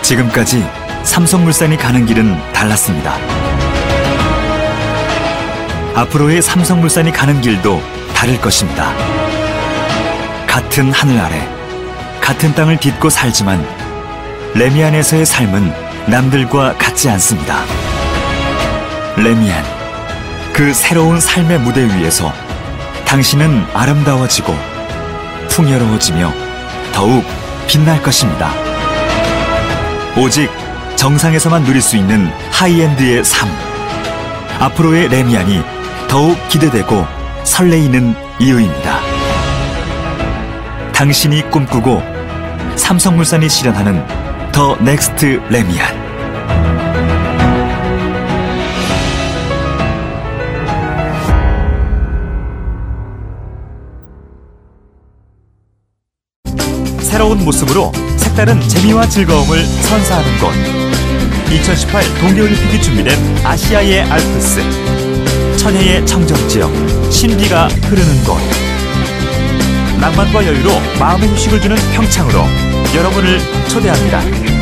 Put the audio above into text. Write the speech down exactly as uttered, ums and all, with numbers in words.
지금까지 삼성물산이 가는 길은 달랐습니다. 앞으로의 삼성물산이 가는 길도 다를 것입니다. 같은 하늘 아래, 같은 땅을 딛고 살지만 레미안에서의 삶은 남들과 같지 않습니다. 레미안, 그 새로운 삶의 무대 위에서 당신은 아름다워지고 풍요로워지며 더욱 빛날 것입니다. 오직 정상에서만 누릴 수 있는 하이엔드의 삶. 앞으로의 레미안이 더욱 기대되고 설레이는 이유입니다. 당신이 꿈꾸고 삼성물산이 실현하는 더 넥스트 레미안. 새로운 모습으로 색다른 재미와 즐거움을 선사하는 곳. 이천십팔 동계올림픽이 준비된 아시아의 알프스. 천혜의 청정지역, 신비가 흐르는 곳. 낭만과 여유로 마음의 휴식을 주는 평창으로 여러분을 초대합니다.